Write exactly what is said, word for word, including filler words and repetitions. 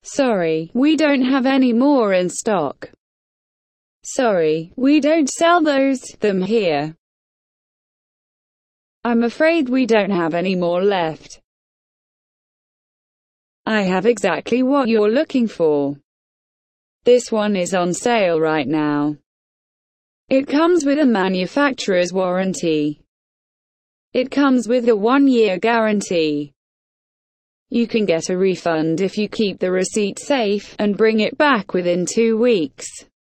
Sorry, we don't have any more in stock. Sorry, we don't sell those, them here. I'm afraid we don't have any more left. I have exactly what you're looking for. This one is on sale right now. It comes with a manufacturer's warranty. It comes with a one-year guarantee. You can get a refund if you keep the receipt safe and bring it back within two weeks.